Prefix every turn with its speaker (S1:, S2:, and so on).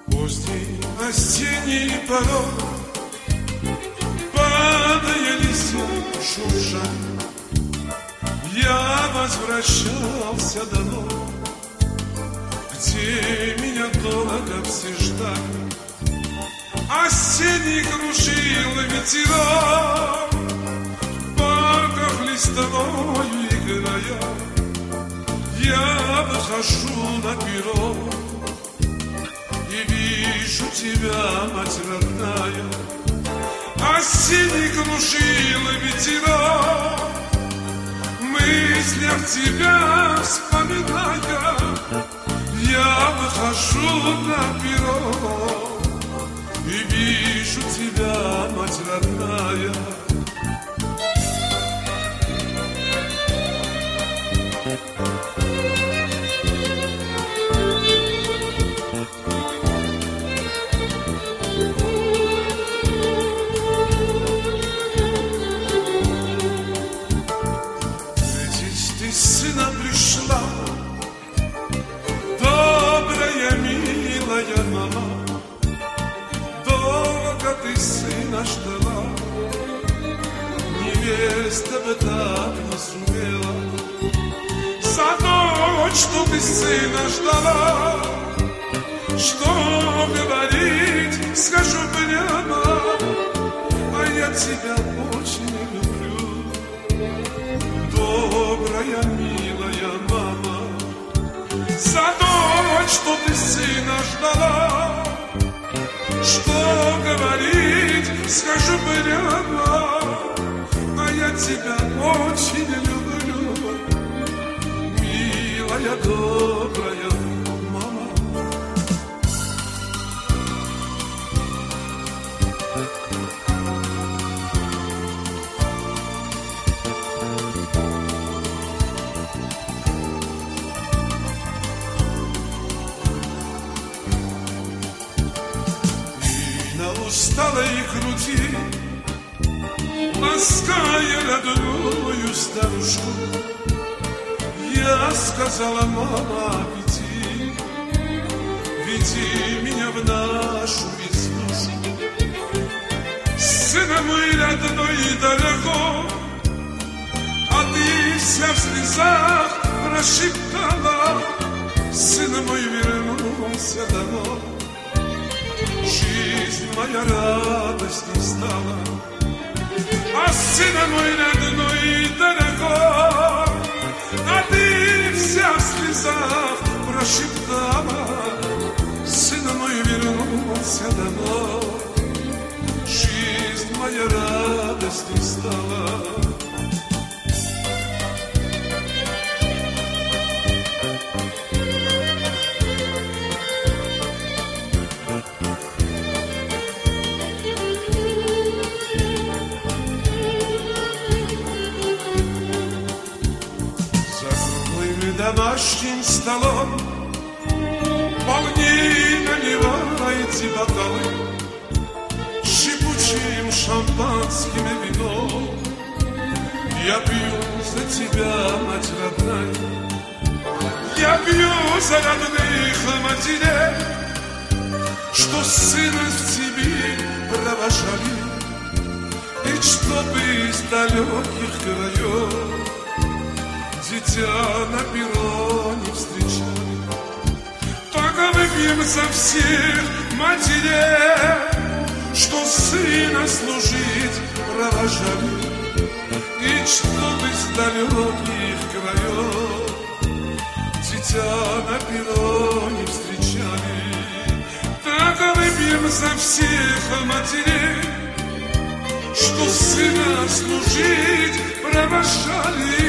S1: Поздний осенний порог, падая листья шурша, я возвращался домой, где меня долго все ждали. Осенний кружил ветерок, в парках листвою играя, я выхожу на перрон и вижу тебя, мать родная. Осенний кружил ветерок, мыслях тебя вспоминая, я выхожу на перрон и вижу тебя, мать родная. Ведь ты сына пришла, добрая, милая мама. Долго ты сына ждала, невеста бы так не сумела. За ночь, что ты сына ждала, что говорить, скажу прямо, а я тебя очень люблю, добрая, милая мама. За ночь, что ты сына ждала, что говорить, скажу прямо, а я тебя очень люблю, милая, добрая мама. Усталой груди, лаская родную старушку, я сказала: мама, веди меня в нашу веснушку. Сына мой родной и далеко, а ты вся в слезах прошептала: сын мой вернулся домой. Жизнь моя радостью стала, а сына мой родной далеко, а ты вся в слезах прошептала: сын мой вернулся домой. Жизнь моя радостью стала. Домашним столом полней наливайте бокалы, шипучим шампанским вином. Я пью за тебя, мать родная, я пью за родных матерей, что сына в Сибирь провожали, и чтобы из далеких краев дитя на перроне встречали. Только выпьем за всех матерей, что сына служить провожали, и чтоб из далеких краев дитя на перроне встречали. Так выпьем за всех матерей, что сына служить провожали,